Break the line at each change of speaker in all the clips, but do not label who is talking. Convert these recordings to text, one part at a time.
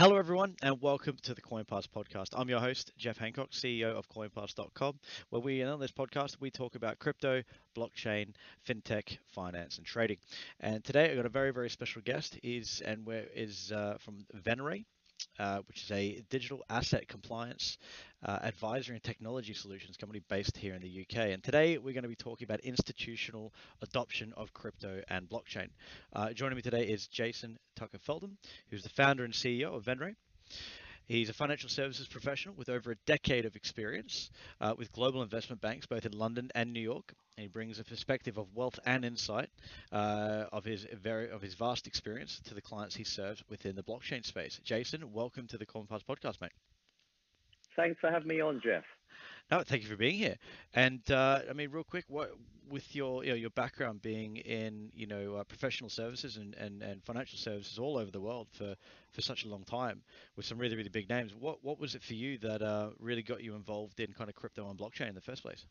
Hello, everyone, and welcome to the CoinPass podcast. I'm your host, Jeff Hancock, CEO of CoinPass.com, where on this podcast, we talk about crypto, blockchain, fintech, finance, and trading. And today, I've got a very, very special guest. Is from Venere, which is a digital asset compliance advisory and technology solutions company based here in the UK. And today we're going to be talking about institutional adoption of crypto and blockchain. Joining me today is Jason Tucker-Feldman, who's the founder and CEO of Venere. He's a financial services professional with over a decade of experience with global investment banks, both in London and New York. And he brings a perspective of wealth and insight of his vast experience to the clients he serves within the blockchain space. Jason, welcome to the CoinPass podcast, mate.
Thanks for having me on, Jeff.
No, thank you for being here. And real quick, what with your background being in professional services and financial services all over the world for such a long time with some really big names, what was it for you that really got you involved in kind of crypto and blockchain in the first place?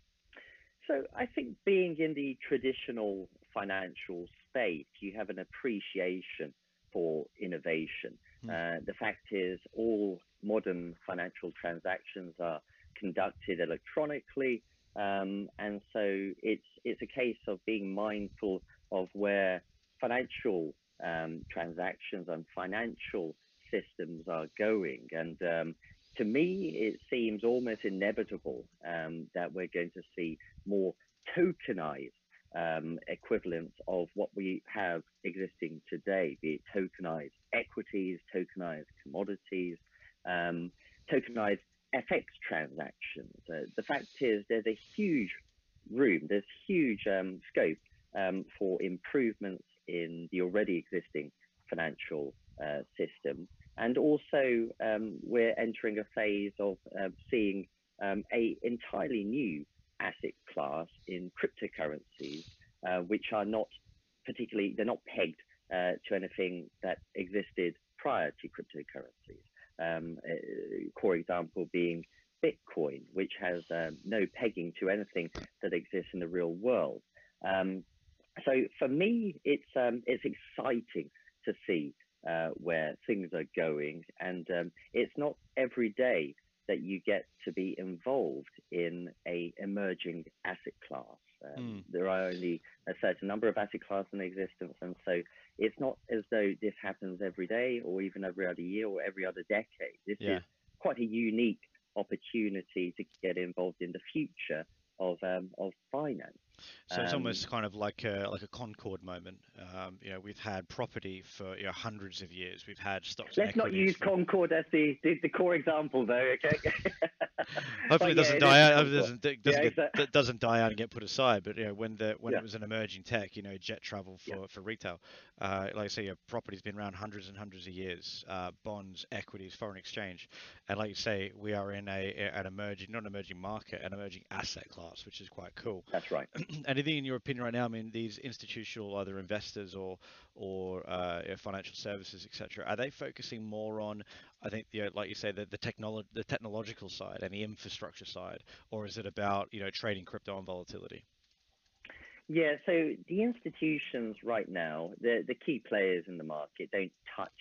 So I think being in the traditional financial space, you have an appreciation for innovation. The fact is, all modern financial transactions are conducted electronically, and so it's a case of being mindful of where financial transactions and financial systems are going. And to me, it seems almost inevitable that we're going to see more tokenized equivalents of what we have existing today, be it tokenized equities, tokenized commodities, tokenized FX transactions. The fact is, there's a huge there's huge scope for improvements in the already existing financial system. And also, we're entering a phase of seeing a entirely new asset class in cryptocurrencies, which are not they're not pegged to anything that existed prior to cryptocurrencies. Core example being Bitcoin, which has no pegging to anything that exists in the real world. So for me, it's exciting to see where things are going, and it's not every day that you get to be involved in a emerging asset class. There are only a certain number of asset classes in existence, and so it's not as though this happens every day or even every other year or every other decade. This is quite a unique opportunity to get involved in the future of finance.
So it's almost kind of like a Concord moment. We've had property for hundreds of years. We've had stocks.
Let's not use Concord as the core example, though. Okay.
Hopefully, it doesn't die out. Doesn't die out and get put aside. But when it was an emerging tech, jet travel for retail, like I say, property's been around hundreds and hundreds of years. Bonds, equities, foreign exchange, and like you say, we are in an emerging market, an emerging asset class, which is quite cool.
That's right.
Anything in your opinion right now? I mean, these institutional either investors or financial services, etc. Are they focusing more on, I think, like you say, the technological side and the infrastructure side, or is it about trading crypto and volatility?
Yeah, so the institutions right now, the key players in the market don't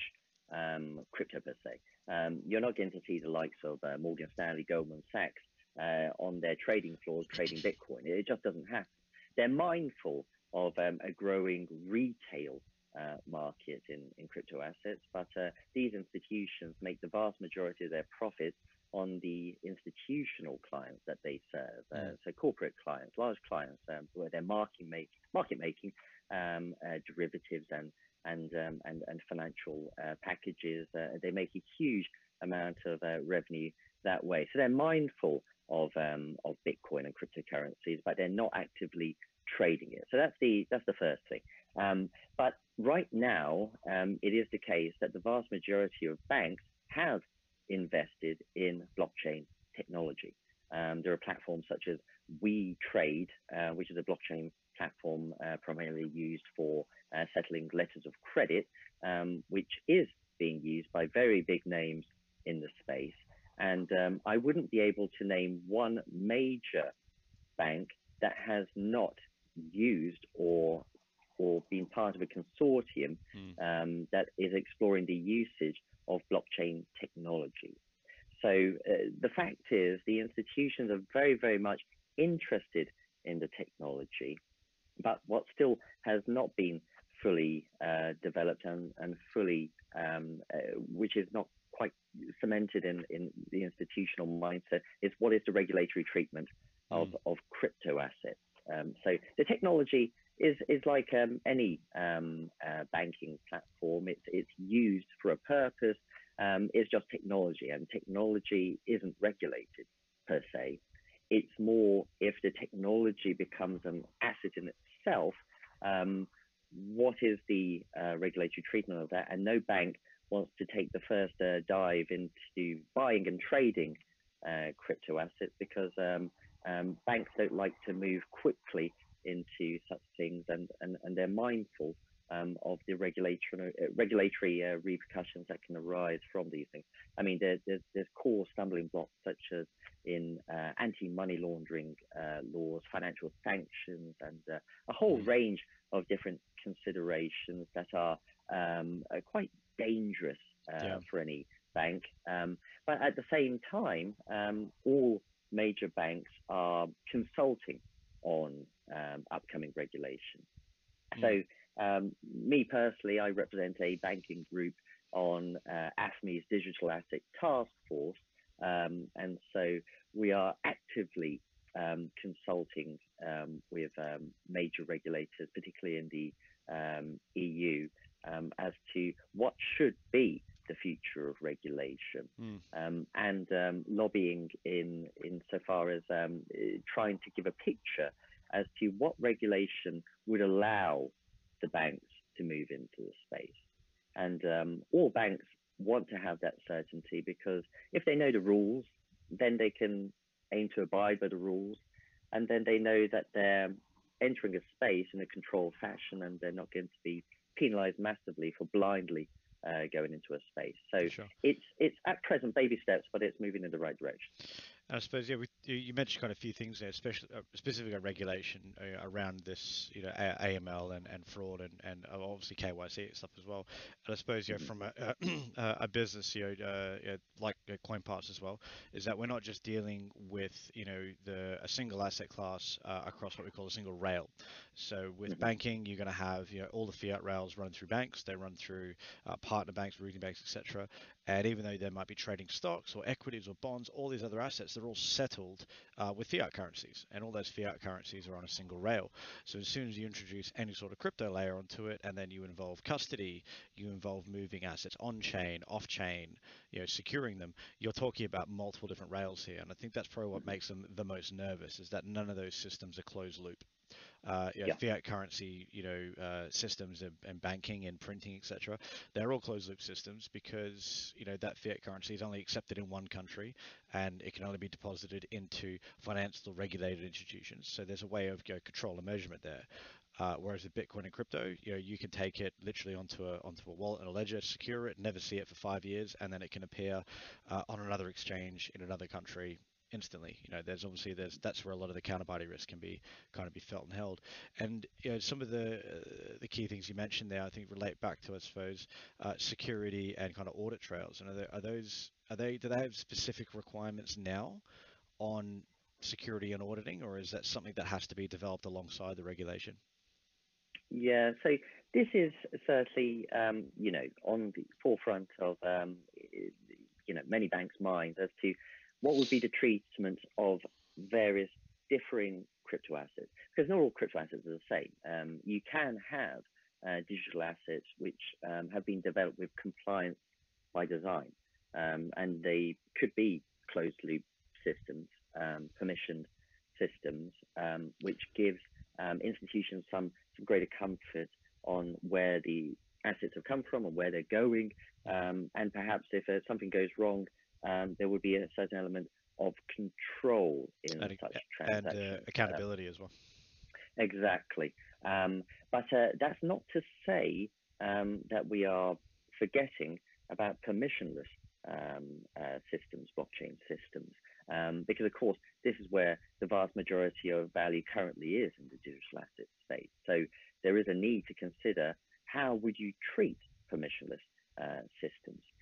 touch crypto per se. You're not going to see the likes of Morgan Stanley, Goldman Sachs on their trading floors trading Bitcoin. It just doesn't happen. They're mindful of a growing retail market in crypto assets, but these institutions make the vast majority of their profits on the institutional clients that they serve. So corporate clients, large clients, where they're market making derivatives and financial packages. They make a huge amount of revenue that way. So they're mindful of Bitcoin and cryptocurrencies, but they're not actively trading it. So that's the first thing. But right now, it is the case that the vast majority of banks have invested in blockchain technology. There are platforms such as WeTrade, which is a blockchain platform primarily used for settling letters of credit, which is being used by very big names in the space. And I wouldn't be able to name one major bank that has not used or been part of a consortium that is exploring the usage of blockchain technology. So the fact is, the institutions are very, very much interested in the technology, but what still has not been fully developed and fully, which is not quite cemented in the institutional mindset, is what is the regulatory treatment of crypto assets. So the technology is like any banking platform. It's used for a purpose. It's just technology, and technology isn't regulated per se. It's more if the technology becomes an asset in itself, what is the regulatory treatment of that? And no bank wants to take the first dive into buying and trading crypto assets, because banks don't like to move quickly into such things, and they're mindful of the regulatory repercussions that can arise from these things. I mean, there's core stumbling blocks such as in anti-money laundering laws, financial sanctions, and a whole range of different considerations that are quite dangerous for any bank. But at the same time, all major banks are consulting on upcoming regulation. So me personally, I represent a banking group on AFME's Digital Asset Task Force, and so we are actively consulting with major regulators, particularly in the EU, as to what should be the future of regulation, and lobbying in so far as trying to give a picture as to what regulation would allow the banks to move into the space. And all banks want to have that certainty, because if they know the rules, then they can aim to abide by the rules, and then they know that they're entering a space in a controlled fashion, and they're not going to be penalized massively for blindly going into a space. So it's at present baby steps, but it's moving in the right direction.
I suppose, you mentioned kind of a few things there, especially specifically on regulation around this, AML and fraud and obviously KYC and stuff as well. And I suppose, from a business, like CoinParts as well, is that we're not just dealing with, a single asset class across what we call a single rail. So with banking, you're going to have, all the fiat rails run through banks. They run through partner banks, routing banks, etc. And even though they might be trading stocks or equities or bonds, all these other assets, they're all settled with fiat currencies, and all those fiat currencies are on a single rail. So as soon as you introduce any sort of crypto layer onto it, and then you involve custody, you involve moving assets on-chain, off-chain, securing them, you're talking about multiple different rails here. And I think that's probably what makes them the most nervous, is that none of those systems are closed loop. Fiat currency, systems and banking and printing, etc. They're all closed loop systems, because that fiat currency is only accepted in one country, and it can only be deposited into financial regulated institutions. So there's a way of control and measurement there. Whereas with Bitcoin and crypto, you can take it literally onto a wallet and a ledger, secure it, never see it for 5 years, and then it can appear on another exchange in another country instantly. That's where a lot of the counterparty risk can be felt and held. And some of the key things you mentioned there, I think, relate back to, I suppose, security and kind of audit trails. And do they have specific requirements now on security and auditing, or is that something that has to be developed alongside the regulation?
Yeah, so this is certainly, on the forefront of, many banks' minds as to what would be the treatment of various differing crypto assets, because not all crypto assets are the same. You can have digital assets which have been developed with compliance by design, and they could be closed loop systems, permissioned systems, which gives institutions some greater comfort on where the assets have come from and where they're going, and perhaps if something goes wrong, there would be a certain element of control in such transactions.
And accountability as well.
Exactly. But that's not to say that we are forgetting about permissionless systems, blockchain systems, because of course this is where the vast majority of value currently is in the digital asset space. So there is a need to consider, how would you treat permissionless systems?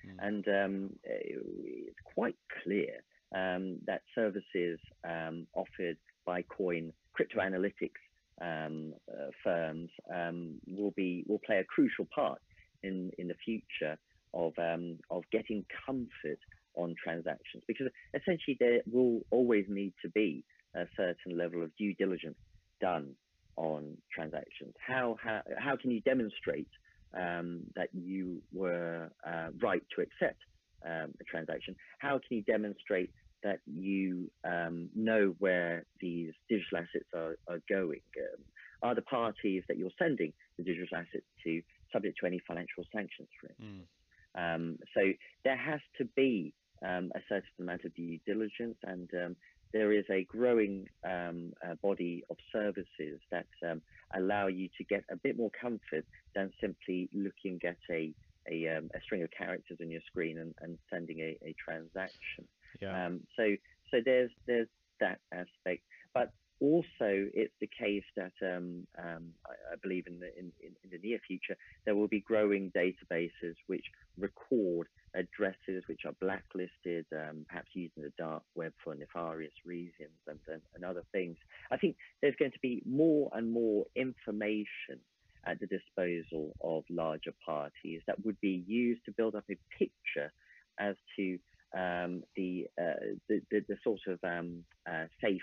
And it's quite clear that services offered by crypto analytics firms will play a crucial part in the future of getting comfort on transactions, because essentially there will always need to be a certain level of due diligence done on transactions. How can you demonstrate that you were right to accept a transaction? How can you demonstrate that you know where these digital assets are going? Are the parties that you're sending the digital assets to subject to any financial sanctions, for instance? So there has to be a certain amount of due diligence, and there is a growing body of services that allow you to get a bit more comfort than simply looking at a string of characters on your screen and sending a transaction.
Yeah.
So there's that aspect, but also it's the case that I believe in the near future there will be growing databases which record addresses which are blacklisted, perhaps using the dark web for nefarious reasons and other things. I think there's going to be more and more information at the disposal of larger parties that would be used to build up a picture as to the sort of safe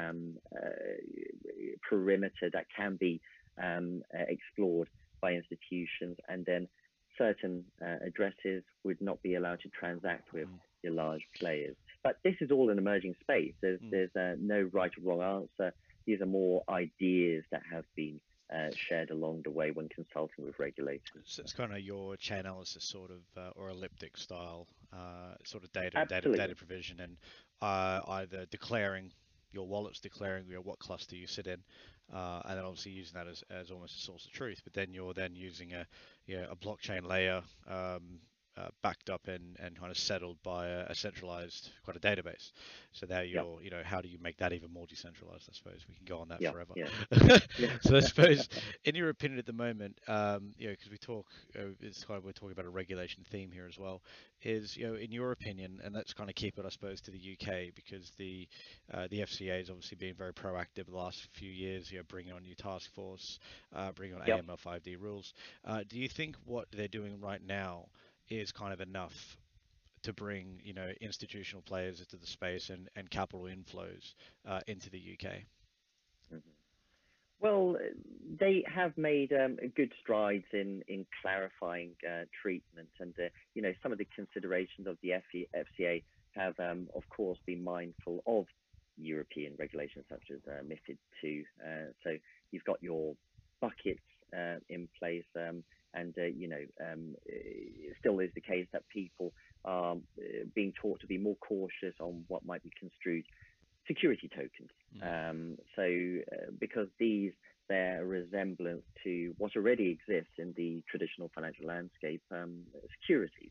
perimeter that can be explored by institutions, and then certain addresses would not be allowed to transact with your large players. But this is all an emerging space. There's no right or wrong answer. These are more ideas that have been shared along the way when consulting with regulators.
So it's kind of your chain analysis sort of, or elliptic style, sort of data provision, and either declaring your wallet's declaring what cluster you sit in, and then obviously using that as almost a source of truth. But then you're then using a blockchain layer backed up and kind of settled by a centralized kind of database. So now you're, how do you make that even more decentralized? I suppose we can go on that forever. So I suppose, in your opinion at the moment, because we talk, it's kind of, we're talking about a regulation theme here as well, is, in your opinion, and let's kind of keep it, I suppose, to the UK, because the FCA has obviously been very proactive the last few years, bringing on new task force, bringing on AML5D rules. Do you think what they're doing right now is kind of enough to bring, institutional players into the space and capital inflows into the UK?
Well, they have made good strides in clarifying treatment, and some of the considerations of the FCA have, of course, been mindful of European regulations such as MiFID II. So you've got your buckets in place. And it still is the case that people are being taught to be more cautious on what might be construed security tokens. Because these bear a resemblance to what already exists in the traditional financial landscape, securities.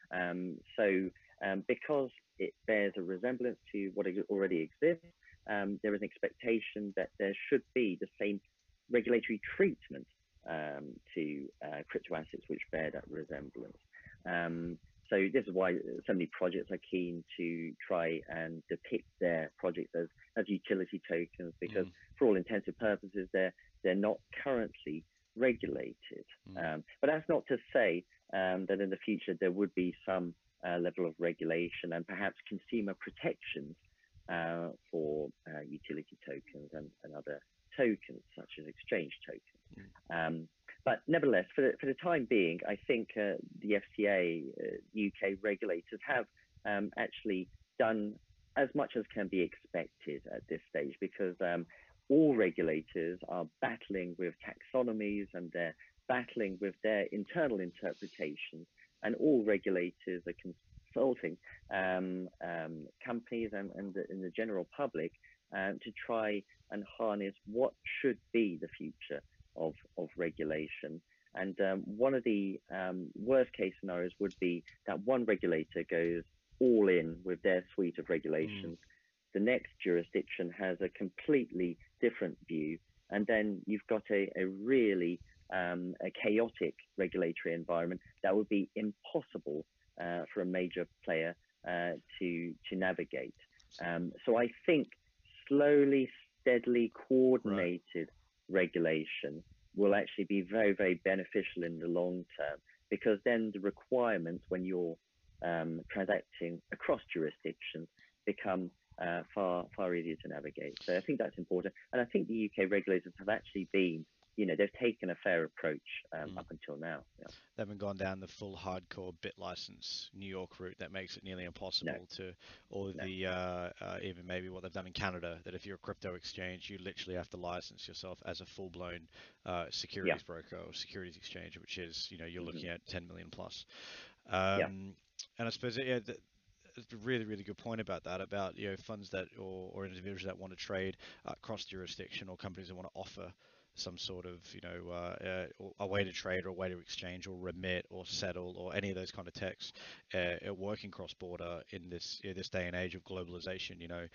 Because it bears a resemblance to what already exists, there is an expectation that there should be the same regulatory treatment to crypto assets which bear that resemblance. So this is why so many projects are keen to try and depict their projects as utility tokens, because for all intents and purposes they're not currently regulated. But that's not to say that in the future there would be some level of regulation and perhaps consumer protections for utility tokens and other tokens such as exchange tokens. But nevertheless, for the time being, I think the FCA, UK regulators have actually done as much as can be expected at this stage, because all regulators are battling with taxonomies and they're battling with their internal interpretations, and all regulators are consulting companies and the general public to try and harness what should be the future of regulation. And one of the worst case scenarios would be that one regulator goes all in with their suite of regulations. The next jurisdiction has a completely different view, and then you've got a really a chaotic regulatory environment that would be impossible for a major player to navigate. So I think slowly, steadily coordinated regulation will actually be very, very beneficial in the long term, because then the requirements when you're transacting across jurisdictions become far easier to navigate. So I think that's important. And I think the UK regulators have actually been, they've taken a fair approach up until now. Yeah.
They haven't gone down the full hardcore bit license New York route that makes it nearly impossible to, or the even maybe what they've done in Canada, that if you're a crypto exchange, you literally have to license yourself as a full-blown securities broker or securities exchange, which is, you're looking at 10 million plus. And I suppose, it's a really, really good point about that, about funds that or individuals that want to trade cross jurisdiction, or companies that want to offer some sort of a way to trade or a way to exchange or remit or settle or any of those kind of techs working cross border in this day and age of globalization.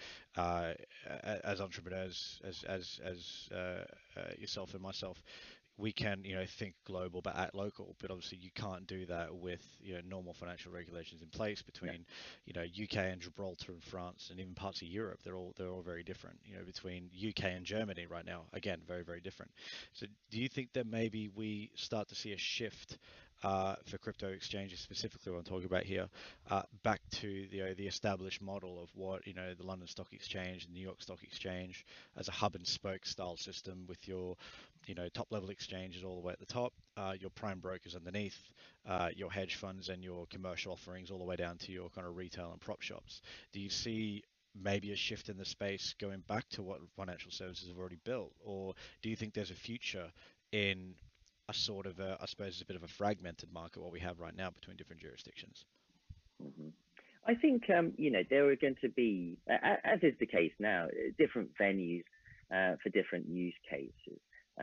As entrepreneurs, as yourself and myself, we can think global but act local, but obviously you can't do that with normal financial regulations in place between UK and Gibraltar and France and even parts of Europe. They're all very different. Between UK and Germany right now, again, very, very different. So do you think that maybe we start to see a shift for crypto exchanges, specifically what I'm talking about here, back to the established model of what the London Stock Exchange and New York Stock Exchange as a hub and spoke style system, with your top level exchanges all the way at the top, your prime brokers underneath, your hedge funds and your commercial offerings all the way down to your kind of retail and prop shops? Do you see maybe a shift in the space going back to what financial services have already built, or do you think there's a future in a sort of I suppose it's a bit of a fragmented market what we have right now between different jurisdictions?
I think there are going to be, as is the case now, different venues for different use cases.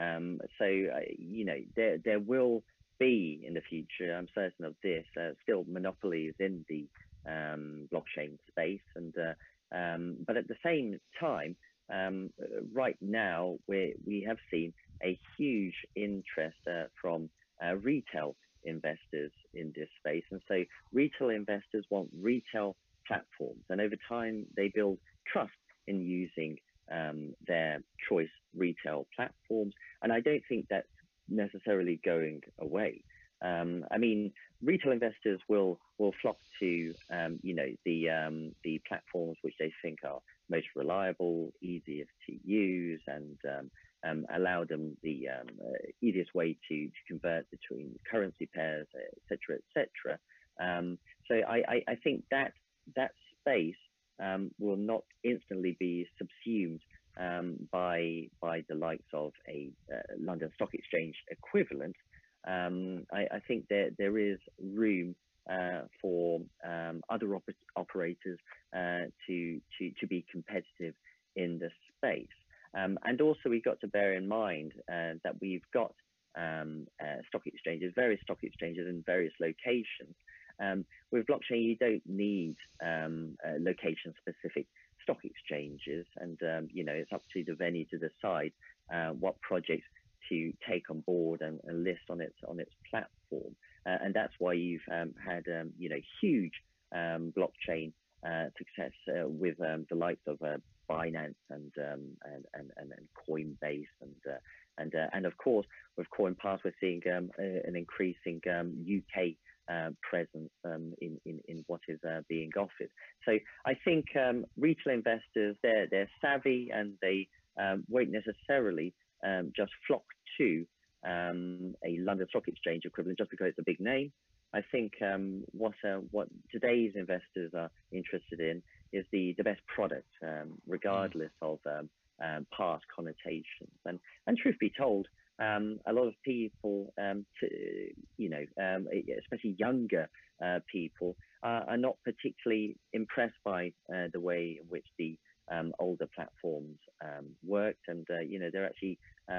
There will be in the future, I'm certain of this, still monopolies in the blockchain space, but at the same time, right now we have seen a huge interest from retail investors in this space, and so retail investors want retail platforms, and over time they build trust in using their choice retail platforms, and I don't think that's necessarily going away. I mean, retail investors will flock to the platforms which they think are most reliable, easiest to use, and allow them the easiest way to convert between currency pairs, etc., etc. So I think that space will not instantly be subsumed by the likes of a London Stock Exchange equivalent. I think there is room for other operators to be competitive in the space. And also we've got to bear in mind that we've got stock exchanges, various stock exchanges in various locations. With blockchain, you don't need location-specific stock exchanges, and it's up to the venue to decide what projects to take on board and list on its platform, and that's why you've had huge blockchain success with the likes of Binance and Coinbase and of course with CoinPass we're seeing an increasing UK presence in what is being offered. So I think retail investors, they're savvy, and they won't necessarily just flock to a London Stock Exchange equivalent just because it's a big name. I think what today's investors are interested in is the best product, regardless of past connotations. And truth be told, a lot of people, especially younger people, are not particularly impressed by the way in which the older platforms worked, and they're actually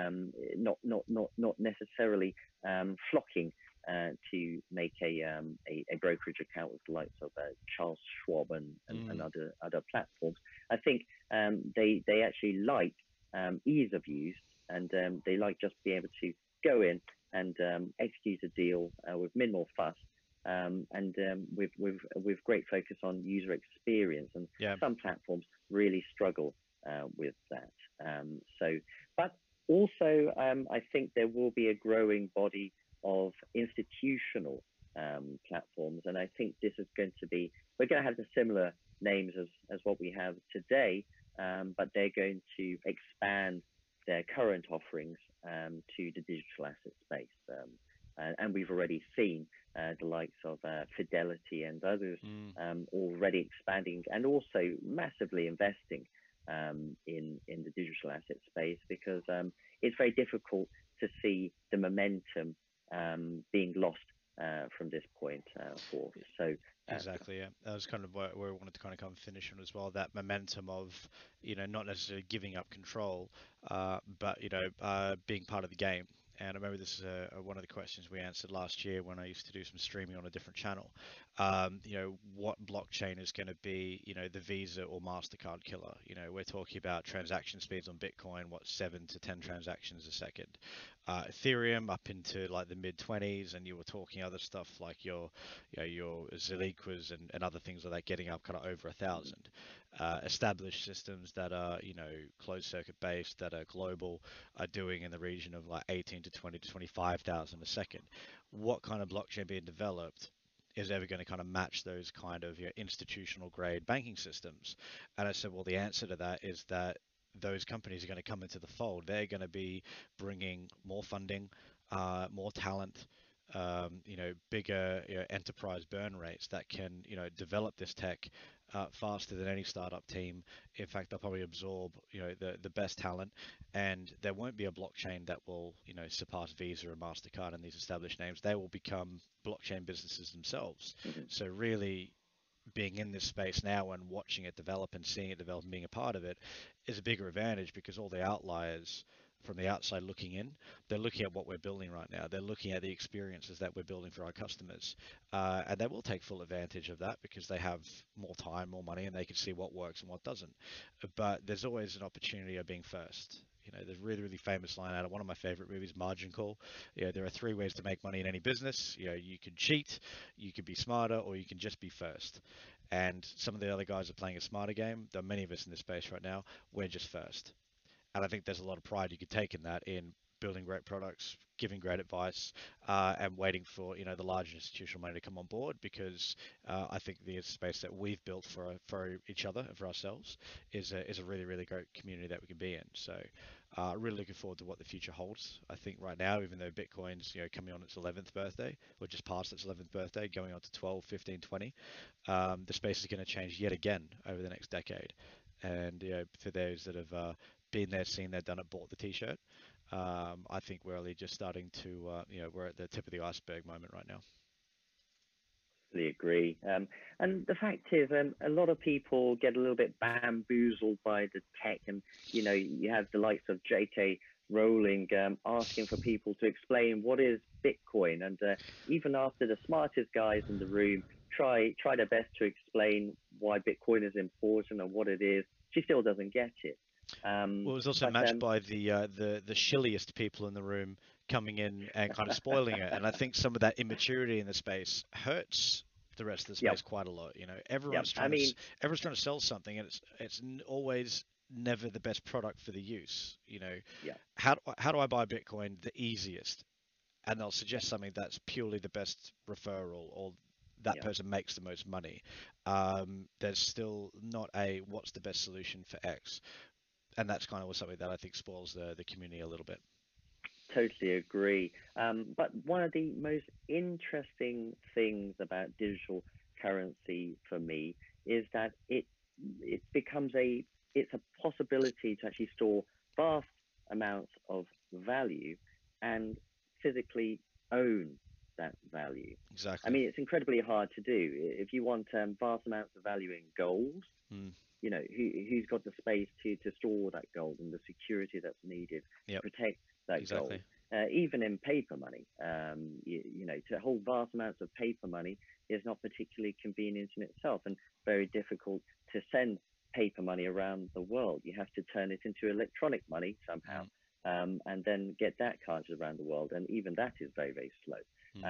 not necessarily flocking to make a brokerage account with the likes of Charles Schwab and other platforms. I think they actually like ease of use, and they like just being able to go in and execute a deal with minimal fuss, with great focus on user experience. And
Yeah.
some platforms really struggle with that. So, but also, I think there will be a growing body of institutional platforms, and I think this is going to be, we're going to have the similar names as what we have today, but they're going to expand their current offerings to the digital asset space. And we've already seen the likes of Fidelity and others already expanding and also massively investing in the digital asset space, because it's very difficult to see the momentum being lost from this point forth. So
exactly, yeah. That was kind of where we wanted to kind of come finish on as well. That momentum of, not necessarily giving up control, but being part of the game. And I remember this is one of the questions we answered last year when I used to do some streaming on a different channel. What blockchain is going to be, the Visa or MasterCard killer? We're talking about transaction speeds on Bitcoin, 7 to 10 transactions a second. Ethereum up into like the mid 20s, and you were talking other stuff like your Zaliquas and other things like that getting up kind of over 1,000. Established systems that are closed circuit based, that are global, are doing in the region of like 18 to 20 to 25,000 a second. What kind of blockchain being developed is ever going to kind of match those kind of institutional grade banking systems? And I said, well, the answer to that is that those companies are going to come into the fold. They're going to be bringing more funding, more talent, bigger enterprise burn rates that can develop this tech faster than any startup team. In fact, they'll probably absorb the best talent, and there won't be a blockchain that will surpass Visa and MasterCard and these established names. They will become blockchain businesses themselves. So really, being in this space now and watching it develop and seeing it develop and being a part of it is a bigger advantage, because all the outliers from the outside looking in, they're looking at what we're building right now. They're looking at the experiences that we're building for our customers, and they will take full advantage of that because they have more time, more money, and they can see what works and what doesn't. But there's always an opportunity of being first. There's a really, really famous line out of one of my favorite movies, Margin Call. There are 3 ways to make money in any business. You can cheat, you can be smarter, or you can just be first. And some of the other guys are playing a smarter game. There are many of us in this space right now. We're just first. And I think there's a lot of pride you could take in that, in building great products, giving great advice, and waiting for the large institutional money to come on board, because I think the space that we've built for each other and for ourselves is a really, really great community that we can be in. So really looking forward to what the future holds. I think right now, even though Bitcoin's coming on its 11th birthday, or just past its 11th birthday, going on to 12, 15, 20, the space is going to change yet again over the next decade. And for those that have been there, seen that, done it, bought the t-shirt, I think we're only just starting to we're at the tip of the iceberg moment right now.
I agree. And the fact is, a lot of people get a little bit bamboozled by the tech, and you have the likes of J.K. Rowling asking for people to explain what is Bitcoin, and even after the smartest guys in the room try their best to explain why Bitcoin is important and what it is, she still doesn't get it.
Well, it was also matched by the shilliest people in the room coming in and kind of spoiling it. And I think some of that immaturity in the space hurts the rest of the space quite a lot. Everyone's trying to sell something, and it's always never the best product for the use. How do I buy Bitcoin the easiest? And they'll suggest something that's purely the best referral, or that person makes the most money. There's still not a what's the best solution for X. And that's kind of something that I think spoils the community a little bit.
Totally agree. But one of the most interesting things about digital currency for me is that it becomes it's a possibility to actually store vast amounts of value and physically own that value.
Exactly.
I mean, it's incredibly hard to do. If you want vast amounts of value in gold, who's got the space to store that gold and the security that's needed to protect that gold? Even in paper money, to hold vast amounts of paper money is not particularly convenient in itself, and very difficult to send paper money around the world. You have to turn it into electronic money somehow, and then get that carted around the world, and even that is very, very slow.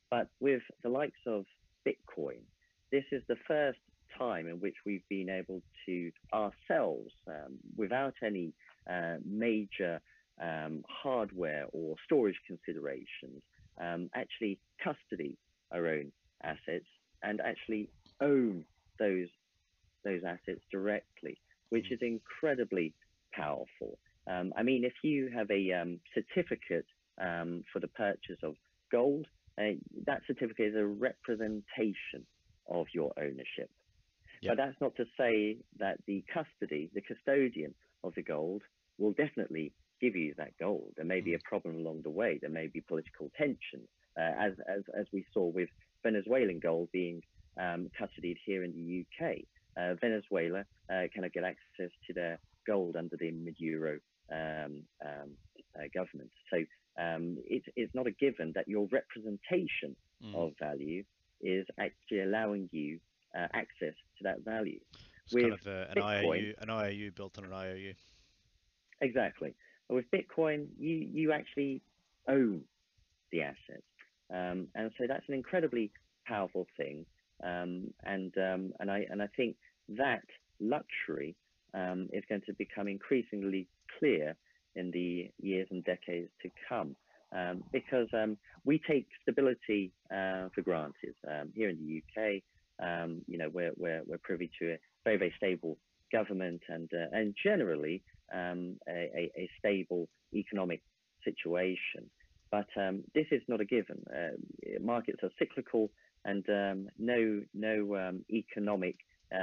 But with the likes of Bitcoin, this is the first time in which we've been able to ourselves, without any major hardware or storage considerations, actually custody our own assets and actually own those those assets directly, which is incredibly powerful. I mean, if you have a certificate for the purchase of gold, that certificate is a representation of your ownership.
Yep.
But that's not to say that the custodian of the gold, will definitely give you that gold. There may be a problem along the way. There may be political tension, as we saw with Venezuelan gold being custodied here in the UK. Venezuela cannot get access to their gold under the Maduro government. So it's not a given that your representation of value is actually allowing you access to that value.
It's with kind of an IOU built on an IOU.
Exactly. With Bitcoin, you actually own the asset, and so that's an incredibly powerful thing. And I think that luxury is going to become increasingly clear in the years and decades to come, because we take stability for granted here in the UK. We're privy to a very, very stable government and generally a stable economic situation. But this is not a given. Markets are cyclical, and no economic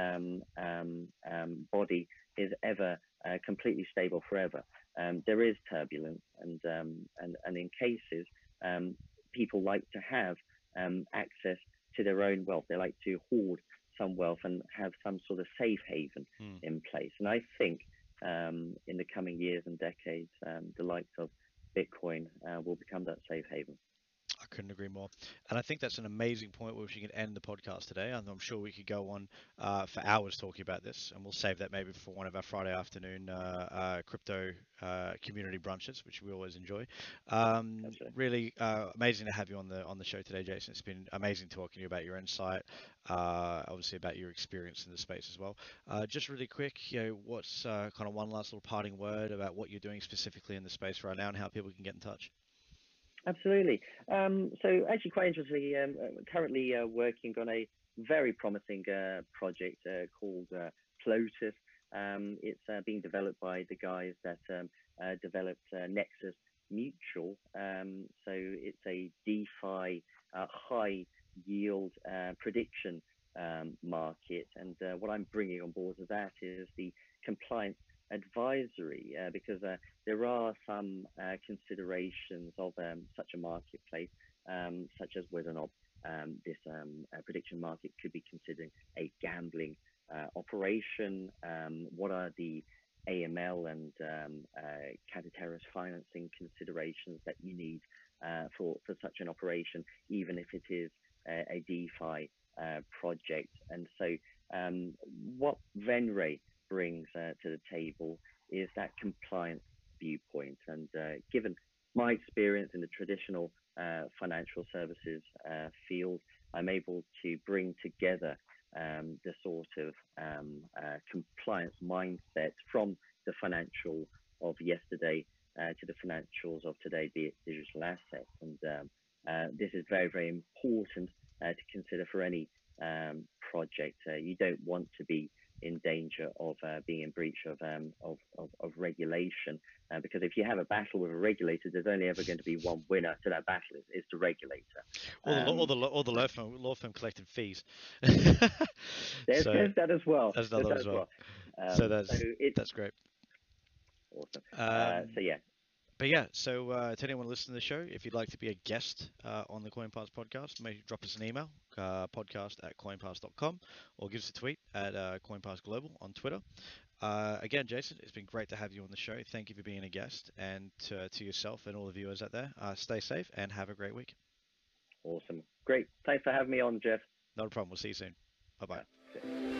body is ever completely stable forever. There is turbulence, and in cases, people like to have access to their own wealth. They like to hoard some wealth and have some sort of safe haven in place. And I think in the coming years and decades, the likes of Bitcoin will become that safe haven.
I couldn't agree more. And I think that's an amazing point where we can end the podcast today. And I'm sure we could go on for hours talking about this, and we'll save that maybe for one of our Friday afternoon crypto community brunches, which we always enjoy. Really amazing to have you on the show today, Jason. It's been amazing talking to you about your insight, obviously about your experience in the space as well. Just really quick, what's kind of one last little parting word about what you're doing specifically in the space right now and how people can get in touch?
Absolutely. So actually quite interestingly, currently working on a very promising project called Plotus. It's being developed by the guys that developed Nexus Mutual. So it's a DeFi high yield prediction market. And what I'm bringing on board with that is the compliance advisory, because there are some considerations of such a marketplace, such as whether or not this prediction market could be considered a gambling operation. What are the AML and counter-terrorist financing considerations that you need for such an operation, even if it is a DeFi project? And so what Venray brings to the table is that compliance viewpoint. And given my experience in the traditional financial services field, I'm able to bring together the sort of compliance mindset from the financial of yesterday to the financials of today, be it digital assets. And this is very, very important to consider for any project. You don't want to be in danger of being in breach of regulation, because if you have a battle with a regulator, there's only ever going to be one winner to that battle. It's the regulator.
Or the law firm collected fees.
There's that as well.
There's that as well. So that's great.
Awesome. So yeah.
But yeah, so to anyone listening to the show, if you'd like to be a guest on the CoinPass podcast, maybe drop us an email, podcast@coinpass.com, or give us a tweet at CoinPass Global on Twitter. Again, Jason, it's been great to have you on the show. Thank you for being a guest, and to yourself and all the viewers out there, stay safe and have a great week.
Awesome. Great. Thanks for having me on, Jeff.
Not a problem. We'll see you soon. Bye-bye.